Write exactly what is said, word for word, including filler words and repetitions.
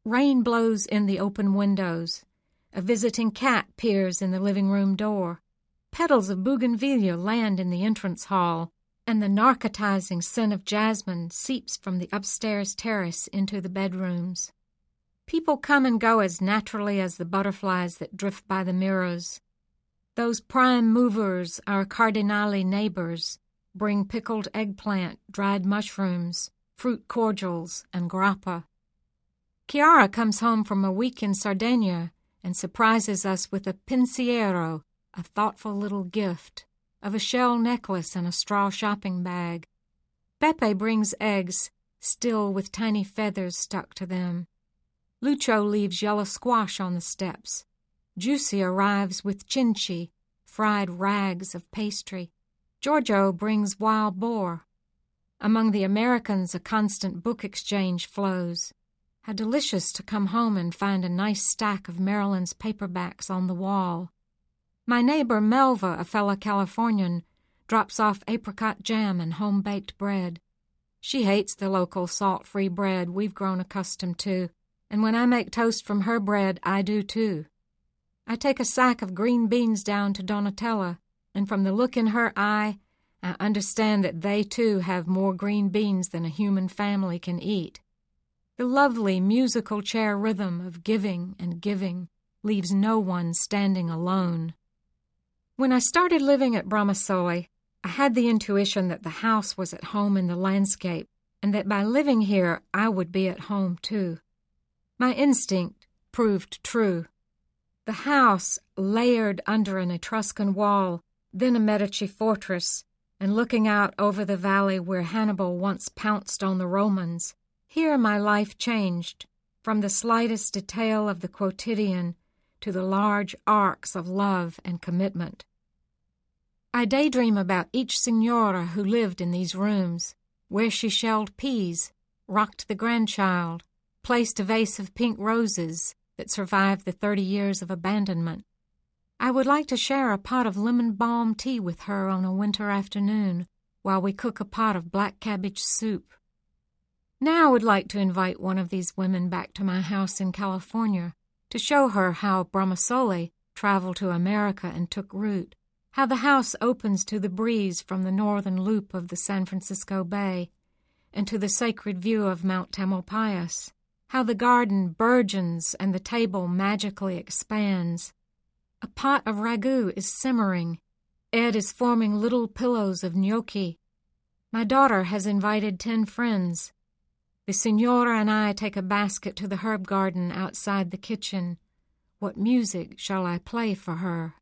Rain blows in the open windows. A visiting cat peers in the living room door. Petals of bougainvillea land in the entrance hall, and the narcotizing scent of jasmine seeps from the upstairs terrace into the bedrooms. People come and go as naturally as the butterflies that drift by the mirrors. Those prime movers, our cardinali neighbors, bring pickled eggplant, dried mushrooms, fruit cordials, and grappa. Chiara comes home from a week in Sardinia and surprises us with a pensiero, a thoughtful little gift, of a shell necklace and a straw shopping bag. Beppe brings eggs, still with tiny feathers stuck to them. Lucio leaves yellow squash on the steps. Giussi arrives with cinci, fried rags of pastry. Giorgio brings wild boar. Among the Americans, a constant book exchange flows. How delicious to come home and find a nice stack of Maryland's paperbacks on the wall. My neighbor Melva, a fellow Californian, drops off apricot jam and home-baked bread. She hates the local salt-free bread we've grown accustomed to, and when I make toast from her bread, I do too. I take a sack of green beans down to Donatella, and from the look in her eye, I understand that they too have more green beans than a human family can eat. The lovely musical chair rhythm of giving and giving leaves no one standing alone. When I started living at Bramassoli, I had the intuition that the house was at home in the landscape, and that by living here I would be at home too. My instinct proved true. The house, layered under an Etruscan wall, then a Medici fortress, and looking out over the valley where Hannibal once pounced on the Romans, here my life changed, from the slightest detail of the quotidian to the large arcs of love and commitment. I daydream about each signora who lived in these rooms, where she shelled peas, rocked the grandchild, placed a vase of pink roses that survived the thirty years of abandonment. I would like to share a pot of lemon balm tea with her on a winter afternoon while we cook a pot of black cabbage soup. Now I would like to invite one of these women back to my house in California to show her how Bramassoli traveled to America and took root, how the house opens to the breeze from the northern loop of the San Francisco Bay and to the sacred view of Mount Tamalpais, how the garden burgeons and the table magically expands. A pot of ragu is simmering. Ed is forming little pillows of gnocchi. My daughter has invited ten friends. The signora and I take a basket to the herb garden outside the kitchen. What music shall I play for her?